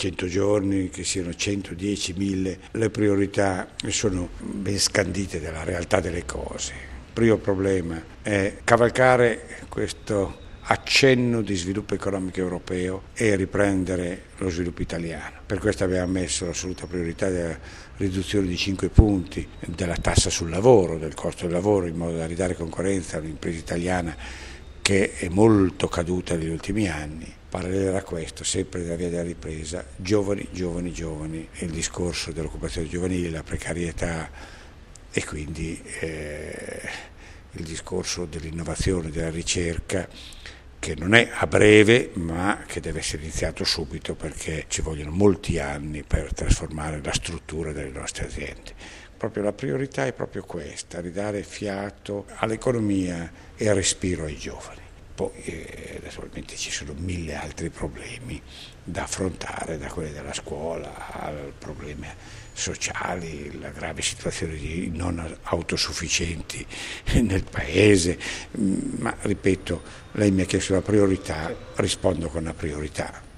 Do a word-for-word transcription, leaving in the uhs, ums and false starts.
cento giorni, che siano cento, dieci, mille, le priorità sono ben scandite dalla realtà delle cose. Il primo problema è cavalcare questo accenno di sviluppo economico europeo e riprendere lo sviluppo italiano. Per questo abbiamo messo l'assoluta priorità della riduzione di cinque punti della tassa sul lavoro, del costo del lavoro, in modo da ridare concorrenza a un'impresa italiana che è molto caduta negli ultimi anni. Parallelo a questo, sempre nella via della ripresa, giovani, giovani, giovani, il discorso dell'occupazione giovanile, la precarietà e quindi eh, il discorso dell'innovazione, della ricerca, che non è a breve ma che deve essere iniziato subito, perché ci vogliono molti anni per trasformare la struttura delle nostre aziende. Proprio la priorità è proprio questa, ridare fiato all'economia e al respiro ai giovani. Poi eh, naturalmente ci sono mille altri problemi da affrontare, da quelli della scuola ai problemi sociali, la grave situazione di non autosufficienti nel paese, ma ripeto, lei mi ha chiesto la priorità, rispondo con la priorità.